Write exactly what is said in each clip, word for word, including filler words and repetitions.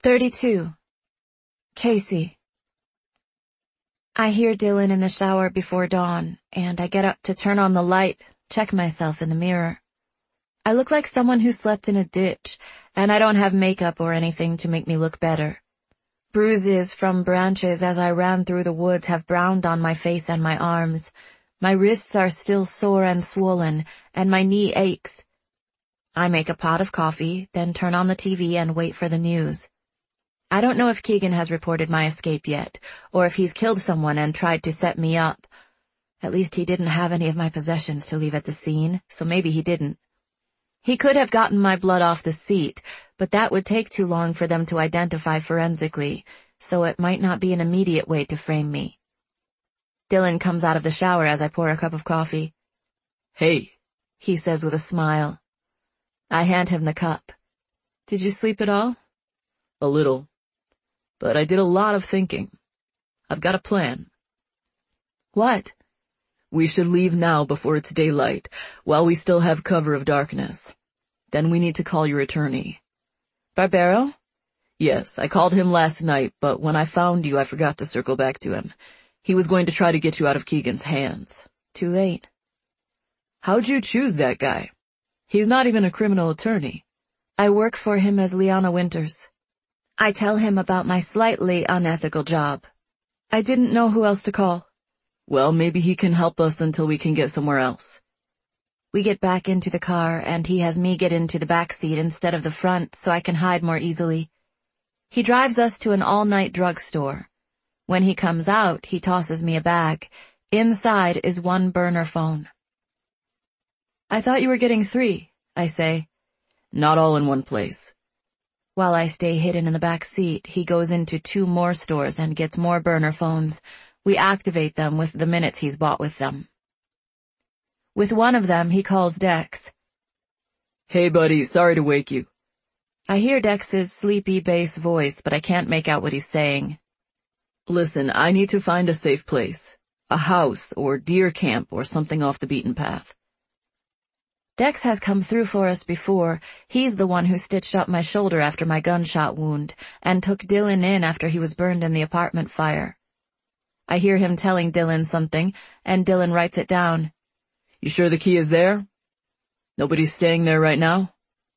thirty-two. Casey. I hear Dylan in the shower before dawn, and I get up to turn on the light, check myself in the mirror. I look like someone who slept in a ditch, and I don't have makeup or anything to make me look better. Bruises from branches as I ran through the woods have browned on my face and my arms. My wrists are still sore and swollen, and my knee aches. I make a pot of coffee, then turn on the T V and wait for the news. I don't know if Keegan has reported my escape yet, or if he's killed someone and tried to set me up. At least he didn't have any of my possessions to leave at the scene, so maybe he didn't. He could have gotten my blood off the seat, but that would take too long for them to identify forensically, so it might not be an immediate way to frame me. Dylan comes out of the shower as I pour a cup of coffee. "Hey," he says with a smile. I hand him the cup. "Did you sleep at all?" "A little. But I did a lot of thinking. I've got a plan." "What?" "We should leave now before it's daylight, while we still have cover of darkness. Then we need to call your attorney." "Barbero?" "Yes, I called him last night, but when I found you I forgot to circle back to him. He was going to try to get you out of Keegan's hands." "Too late." "How'd you choose that guy? He's not even a criminal attorney." "I work for him as Liana Winters." I tell him about my slightly unethical job. I didn't know who else to call. "Well, maybe he can help us until we can get somewhere else." We get back into the car, and he has me get into the back seat instead of the front so I can hide more easily. He drives us to an all-night drugstore. When he comes out, he tosses me a bag. Inside is one burner phone. "I thought you were getting three," I say. "Not all in one place." While I stay hidden in the back seat, he goes into two more stores and gets more burner phones. We activate them with the minutes he's bought with them. With one of them, he calls Dex. "Hey buddy, sorry to wake you." I hear Dex's sleepy bass voice, but I can't make out what he's saying. "Listen, I need to find a safe place. A house or deer camp or something off the beaten path." Dex has come through for us before. He's the one who stitched up my shoulder after my gunshot wound, and took Dylan in after he was burned in the apartment fire. I hear him telling Dylan something, and Dylan writes it down. "You sure the key is there? Nobody's staying there right now?"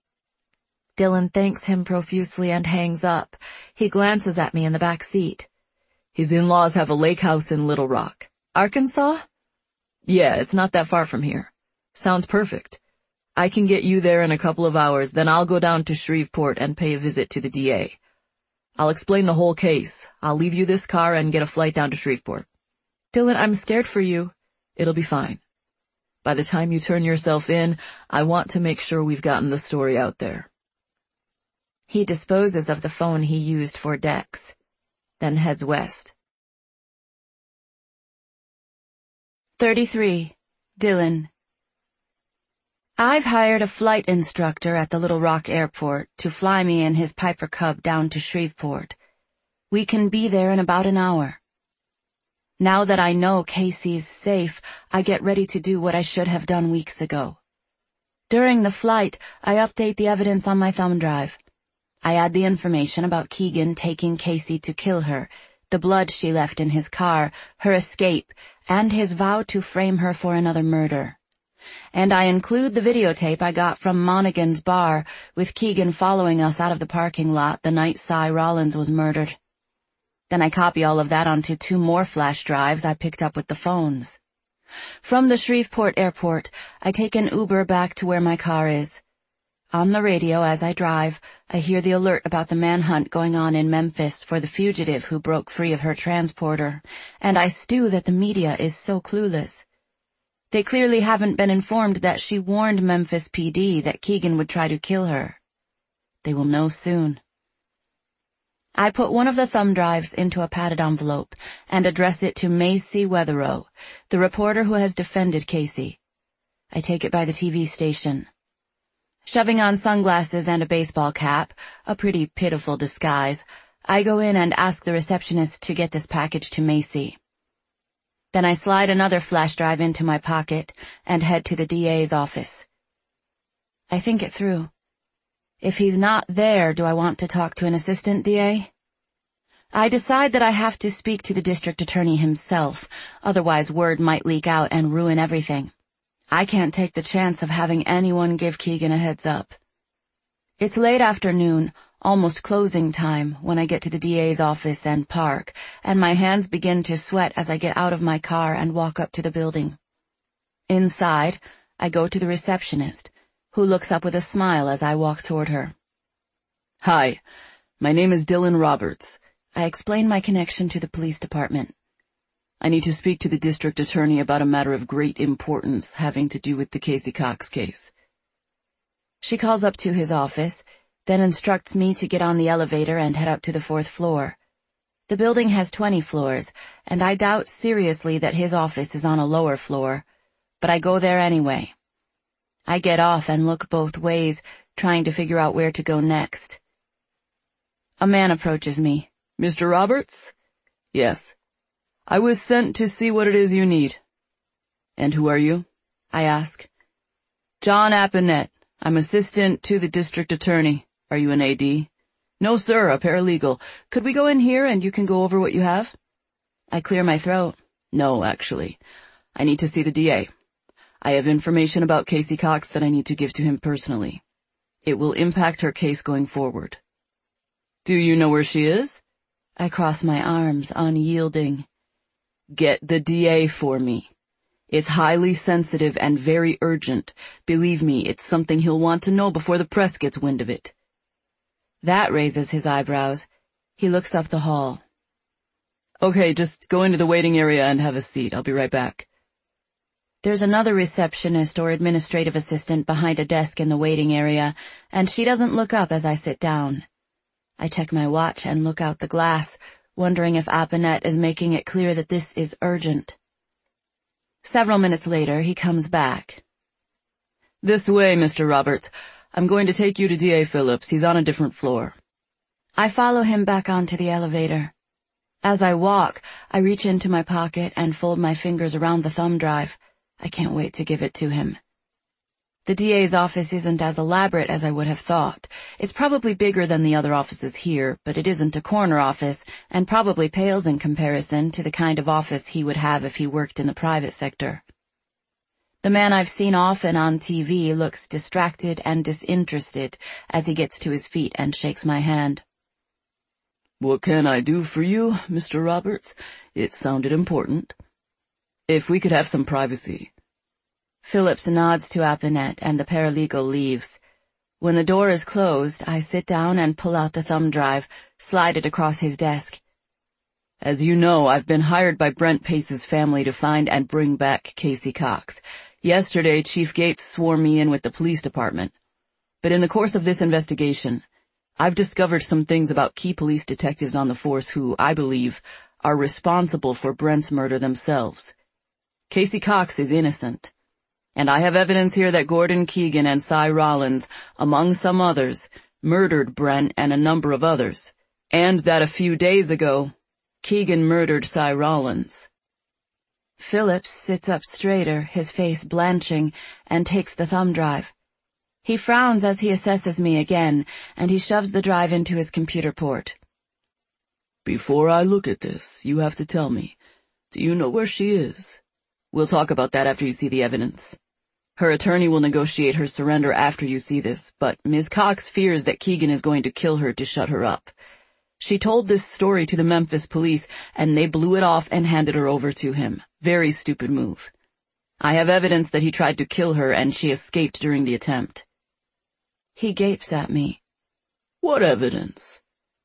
Dylan thanks him profusely and hangs up. He glances at me in the back seat. "His in-laws have a lake house in Little Rock." "Arkansas?" "Yeah, it's not that far from here." "Sounds perfect. I can get you there in a couple of hours, then I'll go down to Shreveport and pay a visit to the D A. I'll explain the whole case. I'll leave you this car and get a flight down to Shreveport." "Dylan, I'm scared for you." "It'll be fine. By the time you turn yourself in, I want to make sure we've gotten the story out there." He disposes of the phone he used for Dex, then heads west. thirty-three. Dylan. I've hired a flight instructor at the Little Rock Airport to fly me and his Piper Cub down to Shreveport. We can be there in about an hour. Now that I know Casey's safe, I get ready to do what I should have done weeks ago. During the flight, I update the evidence on my thumb drive. I add the information about Keegan taking Casey to kill her, the blood she left in his car, her escape, and his vow to frame her for another murder. And I include the videotape I got from Monaghan's bar, with Keegan following us out of the parking lot the night Cy Rollins was murdered. Then I copy all of that onto two more flash drives I picked up with the phones. From the Shreveport airport, I take an Uber back to where my car is. On the radio as I drive, I hear the alert about the manhunt going on in Memphis for the fugitive who broke free of her transporter, and I stew that the media is so clueless. They clearly haven't been informed that she warned Memphis P D that Keegan would try to kill her. They will know soon. I put one of the thumb drives into a padded envelope and address it to Macy Weatherow, the reporter who has defended Casey. I take it by the T V station. Shoving on sunglasses and a baseball cap, a pretty pitiful disguise, I go in and ask the receptionist to get this package to Macy. Then I slide another flash drive into my pocket and head to the D A's office. I think it through. If he's not there, do I want to talk to an assistant D A? I decide that I have to speak to the district attorney himself, otherwise word might leak out and ruin everything. I can't take the chance of having anyone give Keegan a heads up. It's late afternoon, almost closing time, when I get to the D A's office and park, and my hands begin to sweat as I get out of my car and walk up to the building. Inside, I go to the receptionist, who looks up with a smile as I walk toward her. Hi, my name is Dylan Roberts. I explain my connection to the police department. I need to speak to the district attorney about a matter of great importance having to do with the Casey Cox case. She calls up to his office, then instructs me to get on the elevator and head up to the fourth floor. The building has twenty floors, and I doubt seriously that his office is on a lower floor, but I go there anyway. I get off and look both ways, trying to figure out where to go next. A man approaches me. Mister Roberts? Yes. I was sent to see what it is you need. And who are you? I ask. John Appinet. I'm assistant to the district attorney. Are you an A D? No, sir, a paralegal. Could we go in here and you can go over what you have? I clear my throat. No, actually. I need to see the D A. I have information about Casey Cox that I need to give to him personally. It will impact her case going forward. Do you know where she is? I cross my arms, unyielding. Get the D A for me. It's highly sensitive and very urgent. Believe me, it's something he'll want to know before the press gets wind of it. That raises his eyebrows. He looks up the hall. Okay, just go into the waiting area and have a seat. I'll be right back. There's another receptionist or administrative assistant behind a desk in the waiting area, and she doesn't look up as I sit down. I check my watch and look out the glass, wondering if Appinet is making it clear that this is urgent. Several minutes later, he comes back. This way, Mister Roberts. I'm going to take you to D A Phillips. He's on a different floor. I follow him back onto the elevator. As I walk, I reach into my pocket and fold my fingers around the thumb drive. I can't wait to give it to him. The D A's office isn't as elaborate as I would have thought. It's probably bigger than the other offices here, but it isn't a corner office, and probably pales in comparison to the kind of office he would have if he worked in the private sector. The man I've seen often on T V looks distracted and disinterested as he gets to his feet and shakes my hand. What can I do for you, Mister Roberts? It sounded important. If we could have some privacy. Phillips nods to Appinet and the paralegal leaves. When the door is closed, I sit down and pull out the thumb drive, slide it across his desk. As you know, I've been hired by Brent Pace's family to find and bring back Casey Cox. Yesterday, Chief Gates swore me in with the police department. But in the course of this investigation, I've discovered some things about key police detectives on the force who, I believe, are responsible for Brent's murder themselves. Casey Cox is innocent. And I have evidence here that Gordon Keegan and Cy Rollins, among some others, murdered Brent and a number of others, and that a few days ago, Keegan murdered Cy Rollins. Phillips sits up straighter, his face blanching, and takes the thumb drive. He frowns as he assesses me again, and he shoves the drive into his computer port. Before I look at this, you have to tell me, do you know where she is? We'll talk about that after you see the evidence. Her attorney will negotiate her surrender after you see this, but Miz Cox fears that Keegan is going to kill her to shut her up. She told this story to the Memphis police, and they blew it off and handed her over to him. Very stupid move. I have evidence that he tried to kill her and she escaped during the attempt. He gapes at me. What evidence?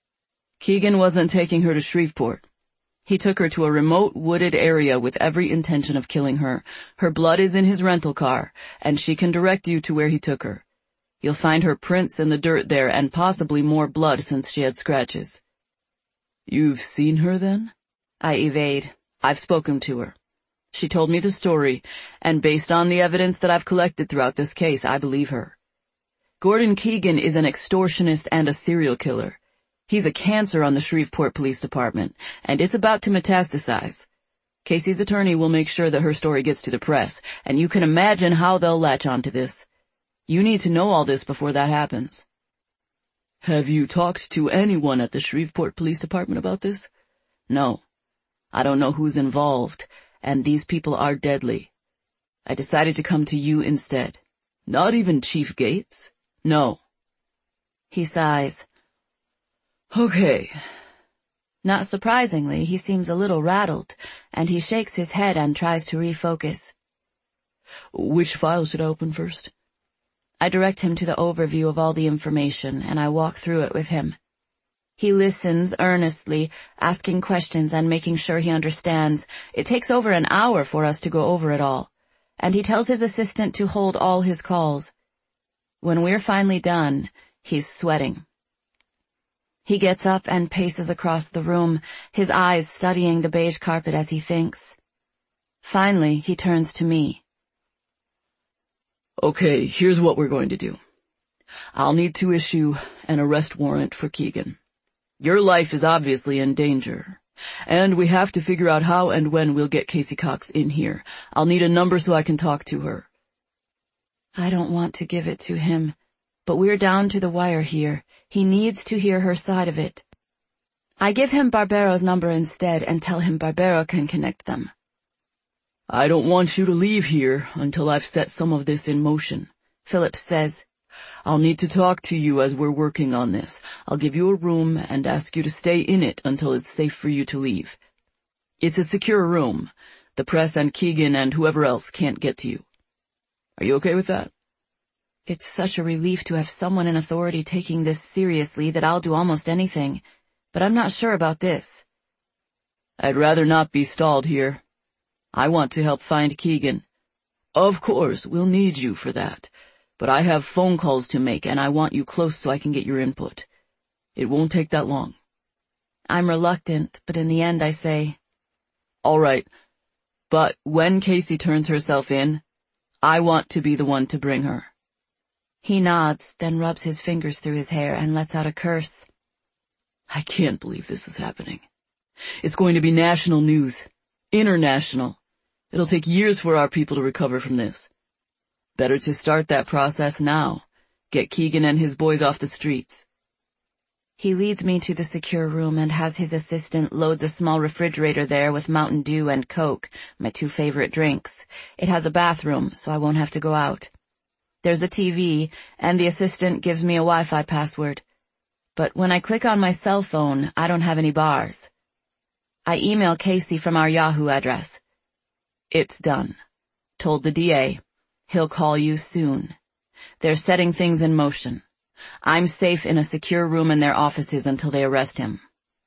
Keegan wasn't taking her to Shreveport. He took her to a remote wooded area with every intention of killing her. Her blood is in his rental car, and she can direct you to where he took her. You'll find her prints in the dirt there and possibly more blood since she had scratches. You've seen her then? I evade. I've spoken to her. She told me the story, and based on the evidence that I've collected throughout this case, I believe her. Gordon Keegan is an extortionist and a serial killer. He's a cancer on the Shreveport Police Department, and it's about to metastasize. Casey's attorney will make sure that her story gets to the press, and you can imagine how they'll latch onto this. You need to know all this before that happens. Have you talked to anyone at the Shreveport Police Department about this? No. I don't know who's involved, and these people are deadly. I decided to come to you instead. Not even Chief Gates? No. He sighs. Okay. Not surprisingly, he seems a little rattled, and he shakes his head and tries to refocus. Which file should I open first? I direct him to the overview of all the information, and I walk through it with him. He listens earnestly, asking questions and making sure he understands. It takes over an hour for us to go over it all, and he tells his assistant to hold all his calls. When we're finally done, he's sweating. He gets up and paces across the room, his eyes studying the beige carpet as he thinks. Finally, he turns to me. Okay, here's what we're going to do. I'll need to issue an arrest warrant for Keegan. Your life is obviously in danger, and we have to figure out how and when we'll get Casey Cox in here. I'll need a number so I can talk to her. I don't want to give it to him, but we're down to the wire here. He needs to hear her side of it. I give him Barbero's number instead and tell him Barbero can connect them. I don't want you to leave here until I've set some of this in motion, Phillips says. I'll need to talk to you as we're working on this. I'll give you a room and ask you to stay in it until it's safe for you to leave. It's a secure room. The press and Keegan and whoever else can't get to you. Are you okay with that? It's such a relief to have someone in authority taking this seriously that I'll do almost anything, but I'm not sure about this. I'd rather not be stalled here. I want to help find Keegan. Of course, we'll need you for that, but I have phone calls to make and I want you close so I can get your input. It won't take that long. I'm reluctant, but in the end I say, all right, but when Casey turns herself in, I want to be the one to bring her. He nods, then rubs his fingers through his hair and lets out a curse. I can't believe this is happening. It's going to be national news. International. It'll take years for our people to recover from this. Better to start that process now. Get Keegan and his boys off the streets. He leads me to the secure room and has his assistant load the small refrigerator there with Mountain Dew and Coke, my two favorite drinks. It has a bathroom, so I won't have to go out. There's a T V, and the assistant gives me a Wi-Fi password. But when I click on my cell phone, I don't have any bars. I email Casey from our Yahoo address. It's done. Told the D A. He'll call you soon. They're setting things in motion. I'm safe in a secure room in their offices until they arrest him.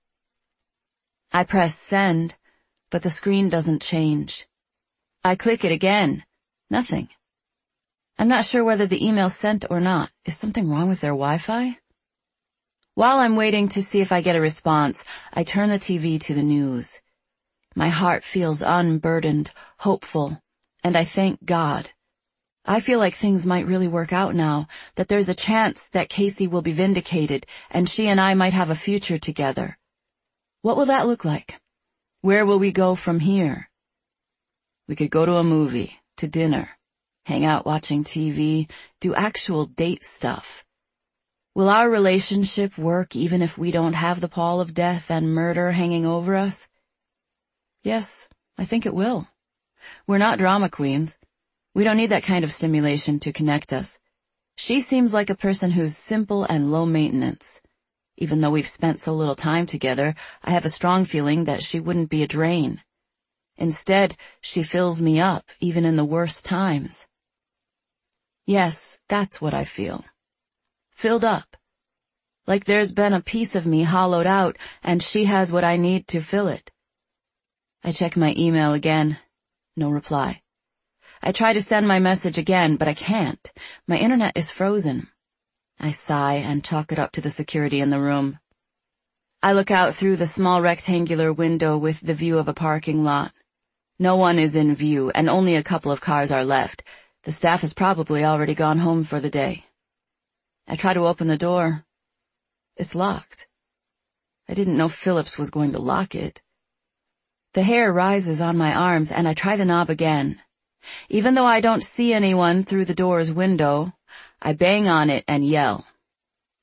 I press send, but the screen doesn't change. I click it again. Nothing. I'm not sure whether the email's sent or not. Is something wrong with their Wi-Fi? While I'm waiting to see if I get a response, I turn the T V to the news. My heart feels unburdened, hopeful, and I thank God. I feel like things might really work out now, that there's a chance that Casey will be vindicated and she and I might have a future together. What will that look like? Where will we go from here? We could go to a movie, to dinner, hang out watching T V, do actual date stuff. Will our relationship work even if we don't have the pall of death and murder hanging over us? Yes, I think it will. We're not drama queens. We don't need that kind of stimulation to connect us. She seems like a person who's simple and low maintenance. Even though we've spent so little time together, I have a strong feeling that she wouldn't be a drain. Instead, she fills me up, even in the worst times. Yes, that's what I feel. Filled up. Like there's been a piece of me hollowed out, and she has what I need to fill it. I check my email again. No reply. I try to send my message again, but I can't. My internet is frozen. I sigh and chalk it up to the security in the room. I look out through the small rectangular window with the view of a parking lot. No one is in view, and only a couple of cars are left. The staff has probably already gone home for the day. I try to open the door. It's locked. I didn't know Phillips was going to lock it. The hair rises on my arms, and I try the knob again. Even though I don't see anyone through the door's window, I bang on it and yell.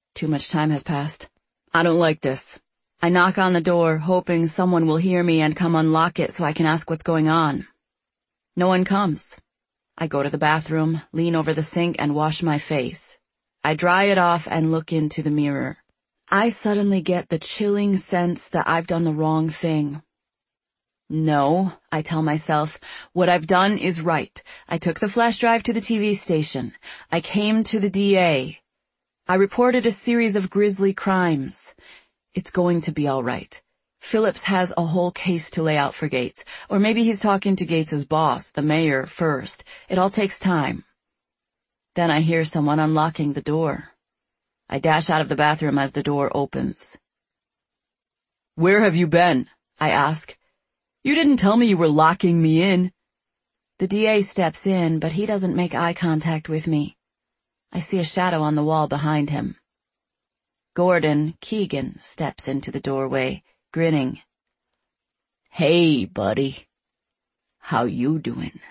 Too much time has passed. I don't like this. I knock on the door, hoping someone will hear me and come unlock it so I can ask what's going on. No one comes. I go to the bathroom, lean over the sink, and wash my face. I dry it off and look into the mirror. I suddenly get the chilling sense that I've done the wrong thing. No, I tell myself, what I've done is right. I took the flash drive to the T V station. I came to the D A. I reported a series of grisly crimes. It's going to be all right. Phillips has a whole case to lay out for Gates, or maybe he's talking to Gates's boss, the mayor, first. It all takes time. Then I hear someone unlocking the door. I dash out of the bathroom as the door opens. "Where have you been?" I ask. "You didn't tell me you were locking me in." The D A steps in, but he doesn't make eye contact with me. I see a shadow on the wall behind him. Gordon Keegan steps into the doorway, grinning. "Hey, buddy. How you doing?"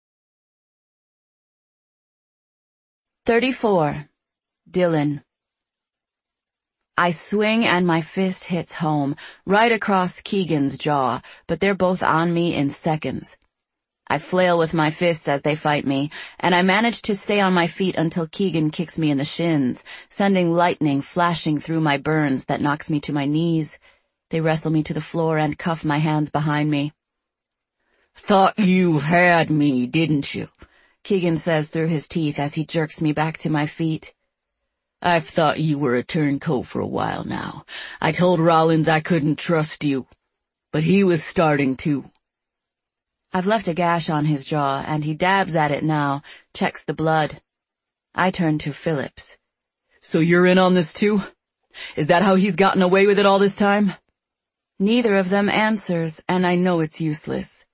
thirty-four. Dylan. I swing and my fist hits home, right across Keegan's jaw, but they're both on me in seconds. I flail with my fists as they fight me, and I manage to stay on my feet until Keegan kicks me in the shins, sending lightning flashing through my burns that knocks me to my knees. They wrestle me to the floor and cuff my hands behind me. "Thought you had me, didn't you?" Keegan says through his teeth as he jerks me back to my feet. "I've thought you were a turncoat for a while now. I told Rollins I couldn't trust you, but he was starting to." I've left a gash on his jaw, and he dabs at it now, checks the blood. I turn to Phillips. "So you're in on this too? Is that how he's gotten away with it all this time?" Neither of them answers, and I know it's useless.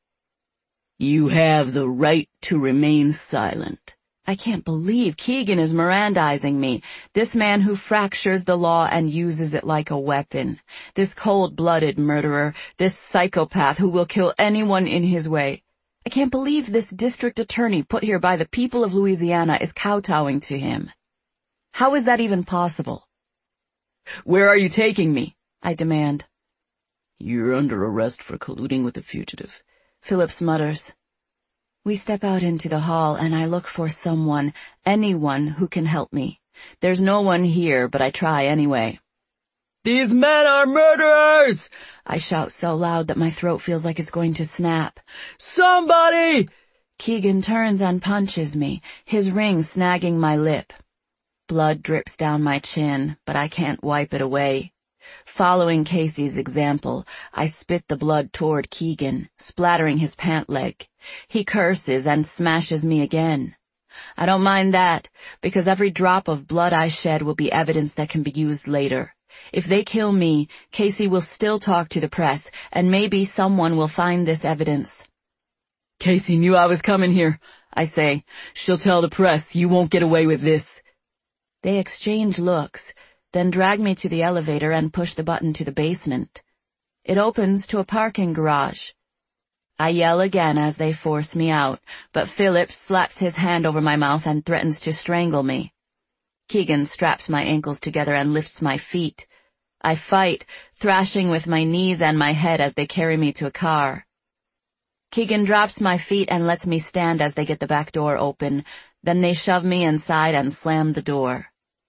"You have the right to remain silent." I can't believe Keegan is Mirandizing me, this man who fractures the law and uses it like a weapon, this cold-blooded murderer, this psychopath who will kill anyone in his way. I can't believe this district attorney put here by the people of Louisiana is kowtowing to him. How is that even possible? "Where are you taking me?" I demand. "You're under arrest for colluding with a fugitive," Phillips mutters. We step out into the hall and I look for someone, anyone who can help me. There's no one here, but I try anyway. "These men are murderers!" I shout so loud that my throat feels like it's going to snap. "Somebody!" Keegan turns and punches me, his ring snagging my lip. Blood drips down my chin, but I can't wipe it away. Following Casey's example, I spit the blood toward Keegan, splattering his pant leg. He curses and smashes me again. I don't mind that, because every drop of blood I shed will be evidence that can be used later. If they kill me, Casey will still talk to the press, and maybe someone will find this evidence. "Casey knew I was coming here," I say. "She'll tell the press. You won't get away with this." They exchange looks, then drag me to the elevator and push the button to the basement. It opens to a parking garage. I yell again as they force me out, but Phillips slaps his hand over my mouth and threatens to strangle me. Keegan straps my ankles together and lifts my feet. I fight, thrashing with my knees and my head as they carry me to a car. Keegan drops my feet and lets me stand as they get the back door open. Then they shove me inside and slam the door.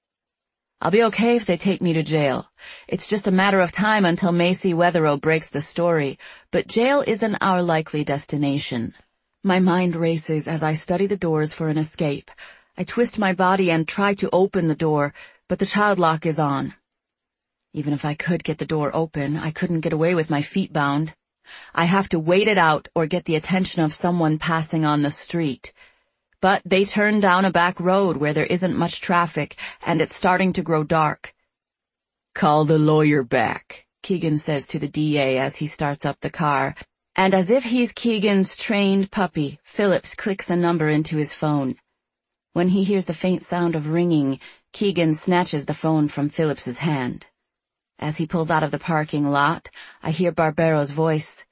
I'll be okay if they take me to jail. It's just a matter of time until Macy Weatherow breaks the story, but jail isn't our likely destination. My mind races as I study the doors for an escape. I twist my body and try to open the door, but the child lock is on. Even if I could get the door open, I couldn't get away with my feet bound. I have to wait it out or get the attention of someone passing on the street. But they turn down a back road where there isn't much traffic, and it's starting to grow dark. "Call the lawyer back," Keegan says to the D A as he starts up the car, and as if he's Keegan's trained puppy, Phillips clicks a number into his phone. When he hears the faint sound of ringing, Keegan snatches the phone from Phillips's hand. As he pulls out of the parking lot, I hear Barbero's voice.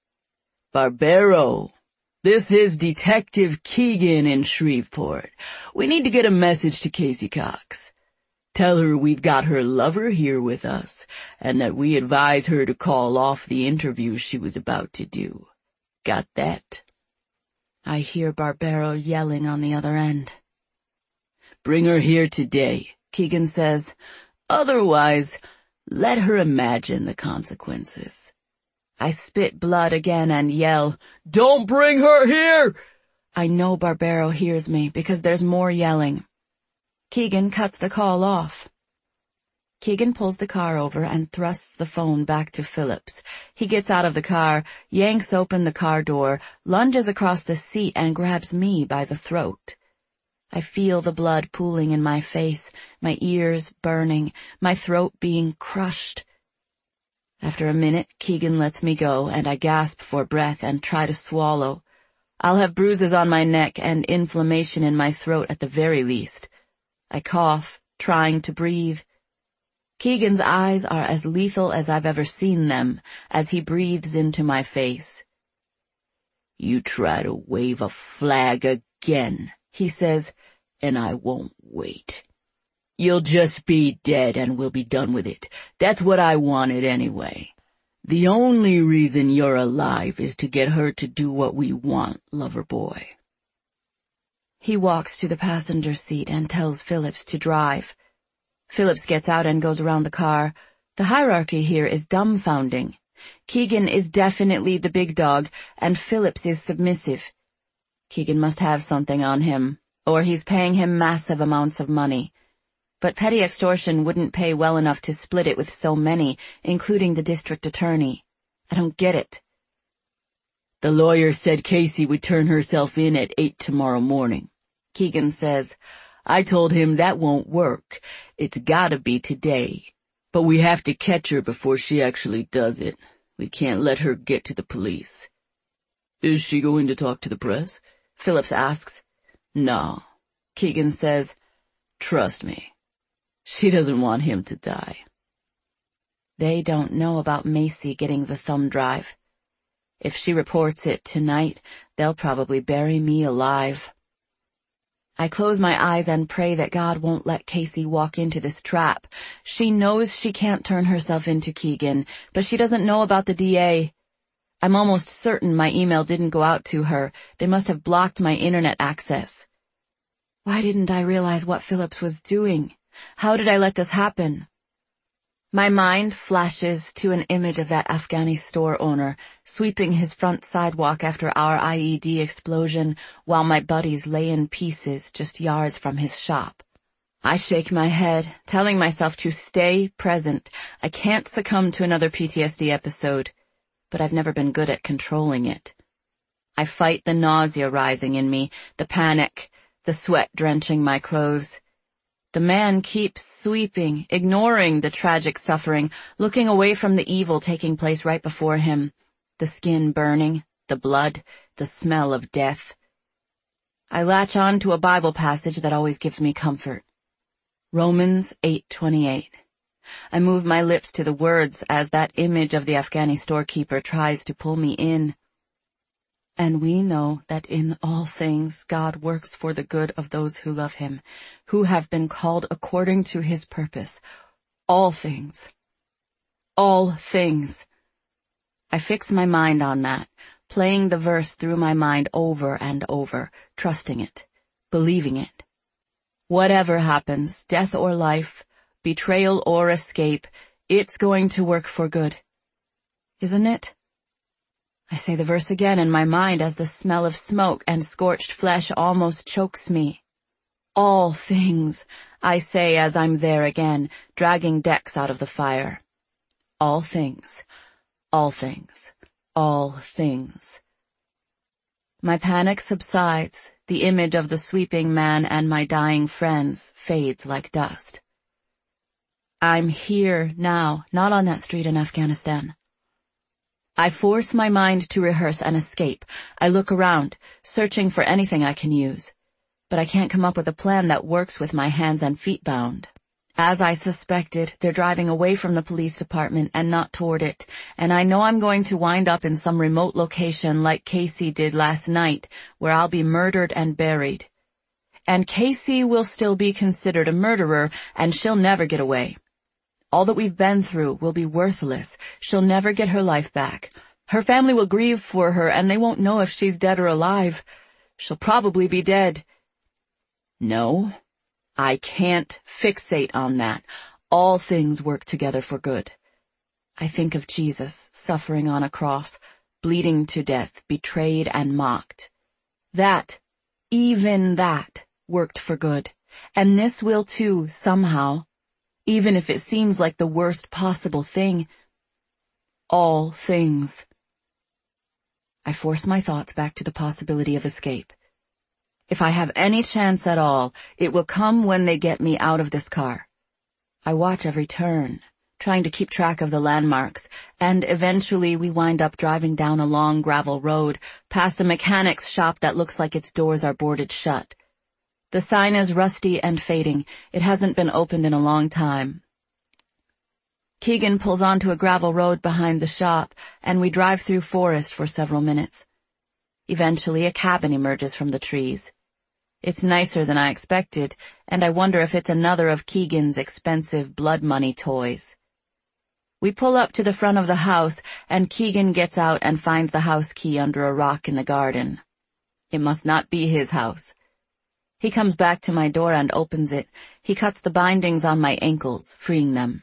"Barbero, this is Detective Keegan in Shreveport. We need to get a message to Casey Cox." Tell her we've got her lover here with us, and that we advise her to call off the interview she was about to do. Got that?" I hear Barbero yelling on the other end. "Bring her here today," Keegan says. "Otherwise, let her imagine the consequences." I spit blood again and yell, "Don't bring her here!" I know Barbero hears me because there's more yelling. Keegan cuts the call off. Keegan pulls the car over and thrusts the phone back to Phillips. He gets out of the car, yanks open the car door, lunges across the seat and grabs me by the throat. I feel the blood pooling in my face, my ears burning, my throat being crushed. After a minute, Keegan lets me go, and I gasp for breath and try to swallow. I'll have bruises on my neck and inflammation in my throat at the very least. I cough, trying to breathe. Keegan's eyes are as lethal as I've ever seen them, as he breathes into my face. "You try to wave a flag again," he says, "and I won't wait. You'll just be dead and we'll be done with it. That's what I wanted anyway. The only reason you're alive is to get her to do what we want, lover boy." He walks to the passenger seat and tells Phillips to drive. Phillips gets out and goes around the car. The hierarchy here is dumbfounding. Keegan is definitely the big dog, and Phillips is submissive. Keegan must have something on him, or he's paying him massive amounts of money. But petty extortion wouldn't pay well enough to split it with so many, including the district attorney. I don't get it. "The lawyer said Casey would turn herself in at eight tomorrow morning," Keegan says. "I told him that won't work. It's gotta be today. But we have to catch her before she actually does it. We can't let her get to the police." "Is she going to talk to the press?" Phillips asks. "No," Keegan says. "Trust me. She doesn't want him to die." They don't know about Macy getting the thumb drive. If she reports it tonight, they'll probably bury me alive. I close my eyes and pray that God won't let Casey walk into this trap. She knows she can't turn herself into Keegan, but she doesn't know about the D A. I'm almost certain my email didn't go out to her. They must have blocked my internet access. Why didn't I realize what Phillips was doing? How did I let this happen? My mind flashes to an image of that Afghani store owner, sweeping his front sidewalk after our I E D explosion, while my buddies lay in pieces just yards from his shop. I shake my head, telling myself to stay present. I can't succumb to another P T S D episode, but I've never been good at controlling it. I fight the nausea rising in me, the panic, the sweat drenching my clothes. The man keeps sweeping, ignoring the tragic suffering, looking away from the evil taking place right before him. The skin burning, the blood, the smell of death. I latch on to a Bible passage that always gives me comfort. Romans eight twenty-eight. I move my lips to the words as that image of the Afghani storekeeper tries to pull me in. And we know that in all things God works for the good of those who love him, who have been called according to his purpose. All things. All things. I fix my mind on that, playing the verse through my mind over and over, trusting it, believing it. Whatever happens, death or life, betrayal or escape, it's going to work for good. Isn't it? I say the verse again in my mind as the smell of smoke and scorched flesh almost chokes me. All things, I say as I'm there again, dragging Dex out of the fire. All things, all things, all things. My panic subsides, the image of the sweeping man and my dying friends fades like dust. I'm here now, not on that street in Afghanistan. I force my mind to rehearse an escape. I look around, searching for anything I can use. But I can't come up with a plan that works with my hands and feet bound. As I suspected, they're driving away from the police department and not toward it, and I know I'm going to wind up in some remote location like Casey did last night, where I'll be murdered and buried. and Casey will still be considered a murderer, and she'll never get away. All that we've been through will be worthless. She'll never get her life back. Her family will grieve for her, and they won't know if she's dead or alive. She'll probably be dead. No, I can't fixate on that. All things work together for good. I think of Jesus suffering on a cross, bleeding to death, betrayed and mocked. That, even that, worked for good. And this will too, somehow. Even if it seems like the worst possible thing. All things. I force my thoughts back to the possibility of escape. If I have any chance at all, it will come when they get me out of this car. I watch every turn, trying to keep track of the landmarks, and eventually we wind up driving down a long gravel road, past a mechanic's shop that looks like its doors are boarded shut. The sign is rusty and fading. It hasn't been opened in a long time. Keegan pulls onto a gravel road behind the shop, and we drive through forest for several minutes. Eventually, a cabin emerges from the trees. It's nicer than I expected, and I wonder if it's another of Keegan's expensive blood money toys. We pull up to the front of the house, and Keegan gets out and finds the house key under a rock in the garden. It must not be his house. He comes back to my door and opens it. He cuts the bindings on my ankles, freeing them.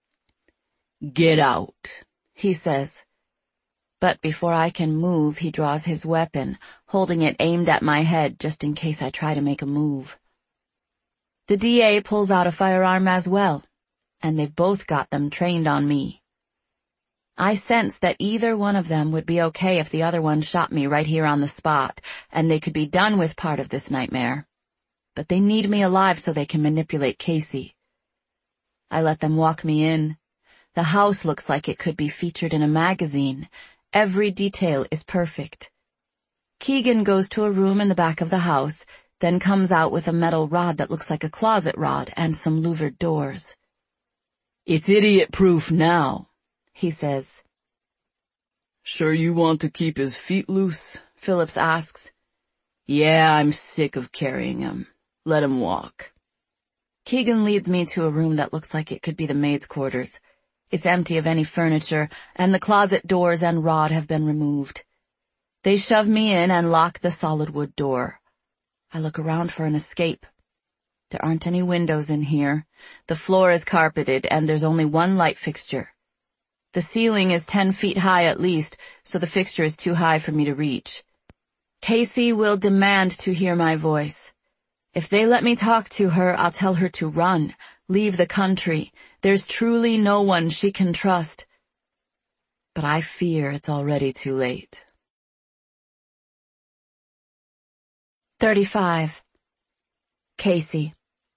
"Get out," he says. But before I can move, he draws his weapon, holding it aimed at my head just in case I try to make a move. The D A pulls out a firearm as well, and they've both got them trained on me. I sense that either one of them would be okay if the other one shot me right here on the spot, and they could be done with part of this nightmare. But they need me alive so they can manipulate Casey. I let them walk me in. The house looks like it could be featured in a magazine. Every detail is perfect. Keegan goes to a room in the back of the house, then comes out with a metal rod that looks like a closet rod and some louvered doors. "It's idiot-proof now," he says. "Sure you want to keep his feet loose?" Phillips asks. "Yeah, I'm sick of carrying him. Let him walk." Keegan leads me to a room that looks like it could be the maid's quarters. It's empty of any furniture, and the closet doors and rod have been removed. They shove me in and lock the solid wood door. I look around for an escape. There aren't any windows in here. The floor is carpeted, and there's only one light fixture. The ceiling is ten feet high at least, so the fixture is too high for me to reach. Casey will demand to hear my voice. If they let me talk to her, I'll tell her to run, leave the country. There's truly no one she can trust. But I fear it's already too late. thirty-five. Casey.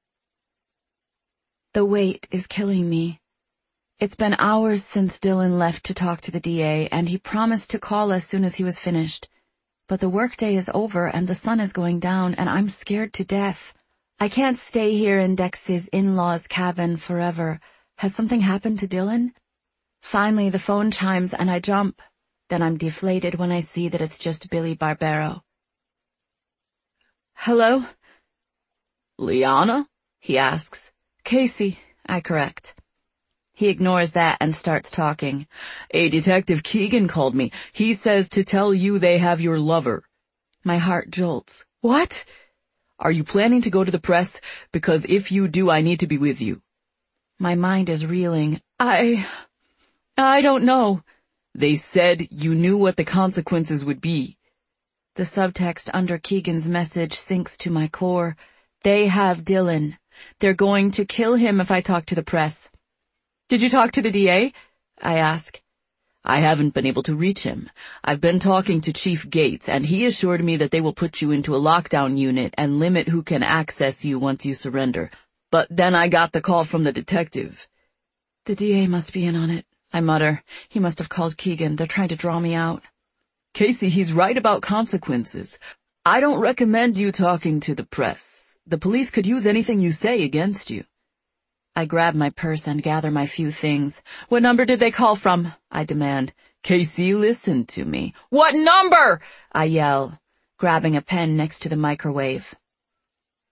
The wait is killing me. It's been hours since Dylan left to talk to the D A, and he promised to call as soon as he was finished. But the workday is over and the sun is going down, and I'm scared to death. I can't stay here in Dex's in-laws' cabin forever. Has something happened to Dylan? Finally, the phone chimes and I jump. Then I'm deflated when I see that it's just Billy Barbero. "Hello?" "Liana?" he asks. "Casey," I correct. He ignores that and starts talking. "A Detective Keegan called me. He says to tell you they have your lover." My heart jolts. "What?" "Are you planning to go to the press? Because if you do, I need to be with you." My mind is reeling. I... I don't know. "They said you knew what the consequences would be." The subtext under Keegan's message sinks to my core. They have Dylan. They're going to kill him if I talk to the press. "Did you talk to the D A?" I ask. "I haven't been able to reach him. I've been talking to Chief Gates, and he assured me that they will put you into a lockdown unit and limit who can access you once you surrender. But then I got the call from the detective." "The D A must be in on it," I mutter. "He must have called Keegan. They're trying to draw me out." "Casey, he's right about consequences. I don't recommend you talking to the press. The police could use anything you say against you." I grab my purse and gather my few things. "What number did they call from?" I demand. "Casey, listen to me." "What number?" I yell, grabbing a pen next to the microwave.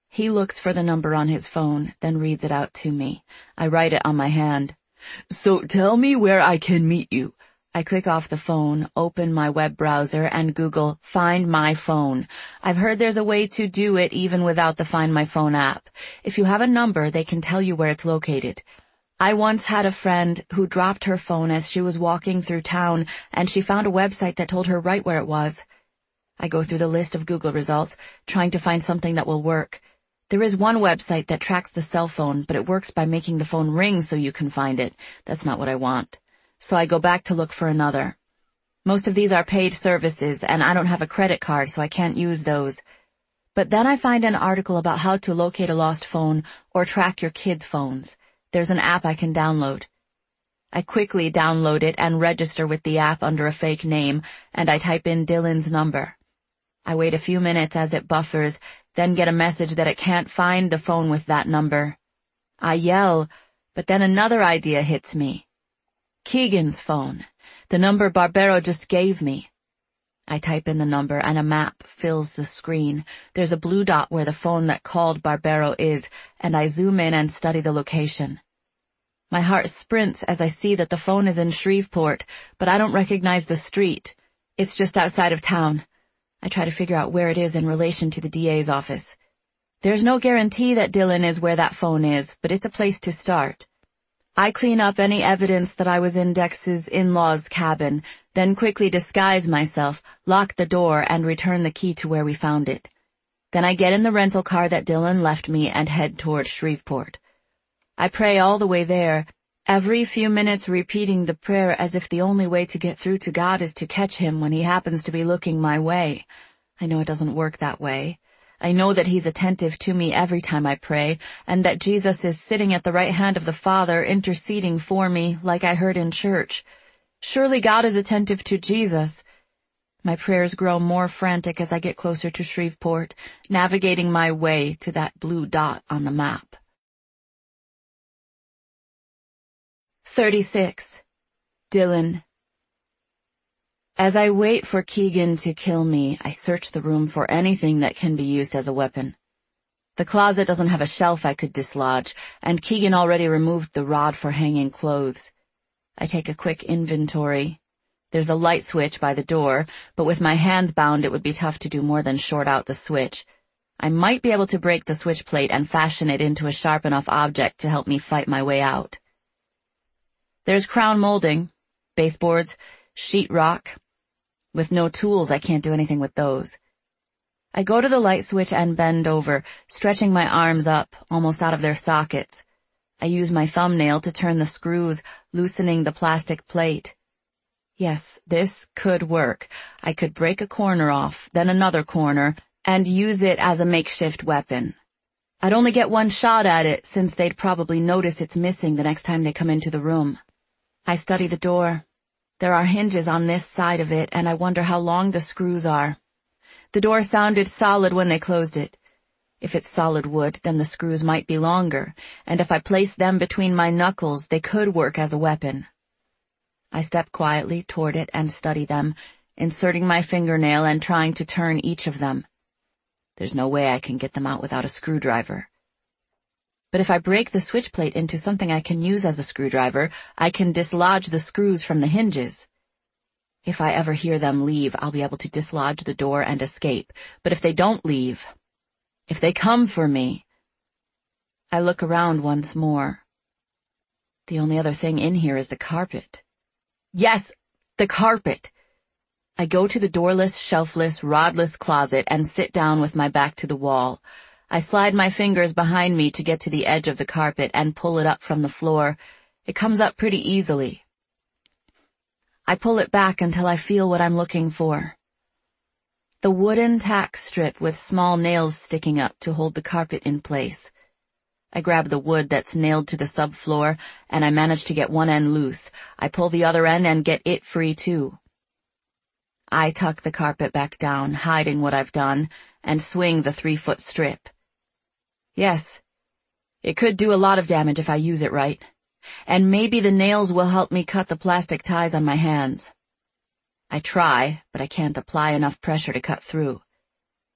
He looks for the number on his phone, then reads it out to me. I write it on my hand. So tell me where I can meet you. I click off the phone, open my web browser, and Google Find My Phone. I've heard there's a way to do it even without the Find My Phone app. If you have a number, they can tell you where it's located. I once had a friend who dropped her phone as she was walking through town, and she found a website that told her right where it was. I go through the list of Google results, trying to find something that will work. There is one website that tracks the cell phone, but it works by making the phone ring so you can find it. That's not what I want. So I go back to look for another. Most of these are paid services, and I don't have a credit card, so I can't use those. But then I find an article about how to locate a lost phone or track your kids' phones. There's an app I can download. I quickly download it and register with the app under a fake name, and I type in Dylan's number. I wait a few minutes as it buffers, then get a message that it can't find the phone with that number. I yell, but then another idea hits me. Keegan's phone, the number Barbero just gave me. I type in the number and a map fills the screen. There's a blue dot where the phone that called Barbero is, and I zoom in and study the location. My heart sprints as I see that the phone is in Shreveport, but I don't recognize the street. It's just outside of town. I try to figure out where it is in relation to the D A's office. There's no guarantee that Dylan is where that phone is, but it's a place to start. I clean up any evidence that I was in Dex's in-laws' cabin, then quickly disguise myself, lock the door, and return the key to where we found it. Then I get in the rental car that Dylan left me and head toward Shreveport. I pray all the way there, every few minutes repeating the prayer as if the only way to get through to God is to catch him when he happens to be looking my way. I know it doesn't work that way. I know that he's attentive to me every time I pray, and that Jesus is sitting at the right hand of the Father interceding for me like I heard in church. Surely God is attentive to Jesus. My prayers grow more frantic as I get closer to Shreveport, navigating my way to that blue dot on the map. thirty-six. Dylan. As I wait for Keegan to kill me, I search the room for anything that can be used as a weapon. The closet doesn't have a shelf I could dislodge, and Keegan already removed the rod for hanging clothes. I take a quick inventory. There's a light switch by the door, but with my hands bound it would be tough to do more than short out the switch. I might be able to break the switch plate and fashion it into a sharp enough object to help me fight my way out. There's crown molding, baseboards, sheetrock. With no tools, I can't do anything with those. I go to the light switch and bend over, stretching my arms up, almost out of their sockets. I use my thumbnail to turn the screws, loosening the plastic plate. Yes, this could work. I could break a corner off, then another corner, and use it as a makeshift weapon. I'd only get one shot at it, since they'd probably notice it's missing the next time they come into the room. I study the door. There are hinges on this side of it, and I wonder how long the screws are. The door sounded solid when they closed it. If it's solid wood, then the screws might be longer, and if I place them between my knuckles, they could work as a weapon. I step quietly toward it and study them, inserting my fingernail and trying to turn each of them. There's no way I can get them out without a screwdriver. But if I break the switch plate into something I can use as a screwdriver, I can dislodge the screws from the hinges. If I ever hear them leave, I'll be able to dislodge the door and escape. But if they don't leave, if they come for me, I look around once more. The only other thing in here is the carpet. Yes, the carpet! I go to the doorless, shelfless, rodless closet and sit down with my back to the wall. I slide my fingers behind me to get to the edge of the carpet and pull it up from the floor. It comes up pretty easily. I pull it back until I feel what I'm looking for. The wooden tack strip with small nails sticking up to hold the carpet in place. I grab the wood that's nailed to the subfloor, and I manage to get one end loose. I pull the other end and get it free too. I tuck the carpet back down, hiding what I've done, and swing the three-foot strip. Yes, it could do a lot of damage if I use it right. And maybe the nails will help me cut the plastic ties on my hands. I try, but I can't apply enough pressure to cut through.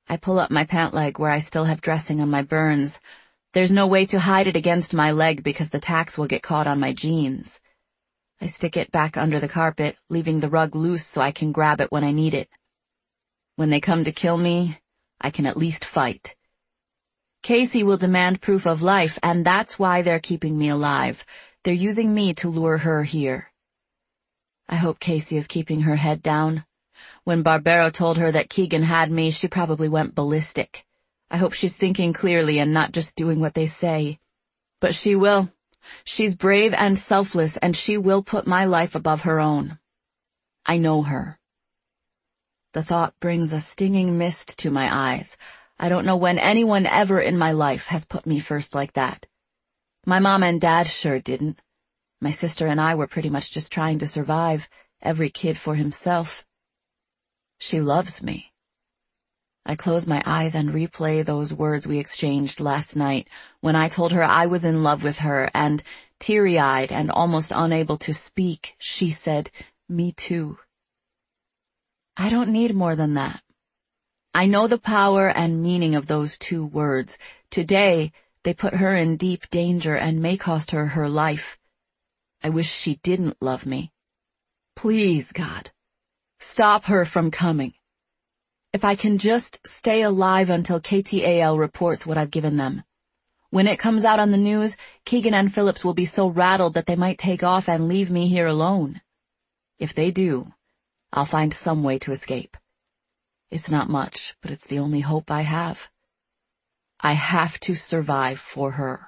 I pull up my pant leg where I still have dressing on my burns. There's no way to hide it against my leg because the tacks will get caught on my jeans. I stick it back under the carpet, leaving the rug loose so I can grab it when I need it. When they come to kill me, I can at least fight. Casey will demand proof of life, and that's why they're keeping me alive. They're using me to lure her here. I hope Casey is keeping her head down. When Barbero told her that Keegan had me, she probably went ballistic. I hope she's thinking clearly and not just doing what they say. But she will. She's brave and selfless, and she will put my life above her own. I know her. The thought brings a stinging mist to my eyes. I don't know when anyone ever in my life has put me first like that. My mom and dad sure didn't. My sister and I were pretty much just trying to survive, every kid for himself. She loves me. I close my eyes and replay those words we exchanged last night when I told her I was in love with her, and, teary-eyed and almost unable to speak, she said, "Me too." I don't need more than that. I know the power and meaning of those two words. Today, they put her in deep danger and may cost her her life. I wish she didn't love me. Please, God, stop her from coming. If I can just stay alive until K T A L reports what I've given them. When it comes out on the news, Keegan and Phillips will be so rattled that they might take off and leave me here alone. If they do, I'll find some way to escape. It's not much, but it's the only hope I have. I have to survive for her.